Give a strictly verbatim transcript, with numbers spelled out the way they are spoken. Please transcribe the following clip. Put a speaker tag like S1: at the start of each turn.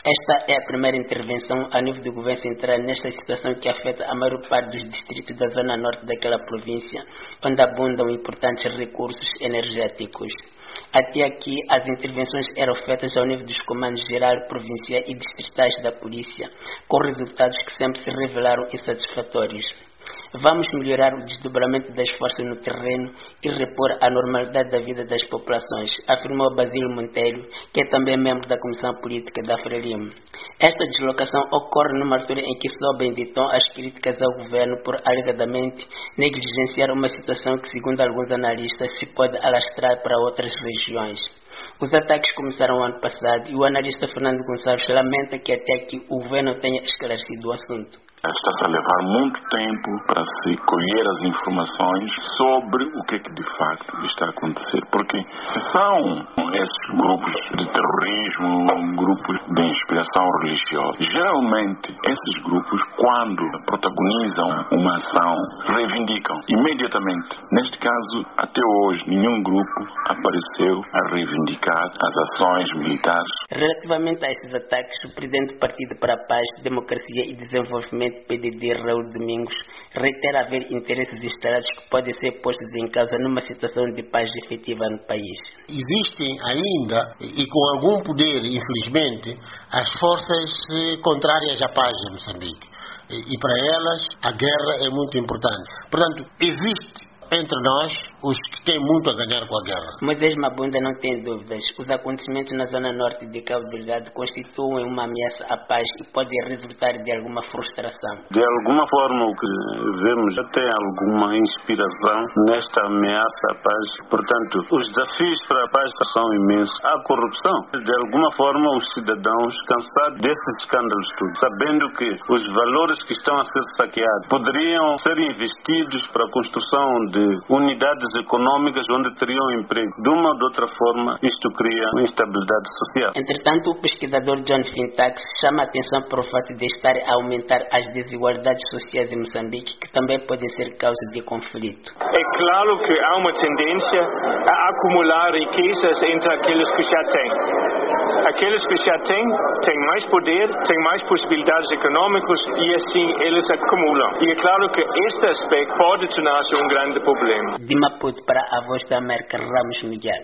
S1: Esta é a primeira intervenção a nível do governo central nesta situação que afeta a maior parte dos distritos da zona norte daquela província, onde abundam importantes recursos energéticos. Até aqui, as intervenções eram feitas ao nível dos comandos geral, provincial e distritais da polícia, com resultados que sempre se revelaram insatisfatórios. Vamos melhorar o desdobramento das forças no terreno e repor a normalidade da vida das populações, afirmou Basílio Monteiro, que é também membro da Comissão Política da Frelimo. Esta deslocação ocorre numa altura em que sobem de tom as críticas ao governo por alegadamente negligenciar uma situação que, segundo alguns analistas, se pode alastrar para outras regiões. Os ataques começaram ano passado e o analista Fernando Gonçalves lamenta que até aqui o governo tenha esclarecido o assunto.
S2: Está-se a levar muito tempo para se colher as informações sobre o que é que de facto está a acontecer. Porque se são esses grupos de terrorismo, grupos de inspiração religiosa, geralmente esses grupos, quando protagonizam uma ação, reivindicam imediatamente. Neste caso, até hoje, nenhum grupo apareceu a reivindicar as ações militares.
S1: Relativamente a esses ataques, o presidente do Partido para a Paz, Democracia e Desenvolvimento, P D D, Raul Domingos, reitera haver interesses instalados que podem ser postos em causa numa situação de paz efetiva no país.
S3: Existem ainda, e com algum poder, infelizmente, as forças contrárias à paz em Moçambique. E para elas, a guerra é muito importante. Portanto, existe entre nós os que têm muito a ganhar com a guerra.
S1: Moisés Mabunda não tem dúvidas. Os acontecimentos na zona norte de Cabo Delgado constituem uma ameaça à paz e podem resultar de alguma frustração.
S4: De alguma forma, o que vemos até alguma inspiração nesta ameaça à paz. Portanto, os desafios para a paz são imensos. Há corrupção. De alguma forma, os cidadãos, cansados desses escândalos todos, sabendo que os valores que estão a ser saqueados poderiam ser investidos para a construção de de unidades econômicas onde teriam emprego. De uma ou de outra forma, isto cria uma instabilidade social.
S1: Entretanto, o pesquisador John Fintax chama a atenção para o fato de estar a aumentar as desigualdades sociais em Moçambique, que também podem ser causa de conflito.
S5: É claro que há uma tendência a acumular riquezas entre aqueles que já têm. Aqueles que já têm, têm mais poder, têm mais possibilidades econômicas e assim eles acumulam. E é claro que este aspecto pode tornar-se um grande problema.
S1: De Maputo para a Voz da América, Ramos Miguel.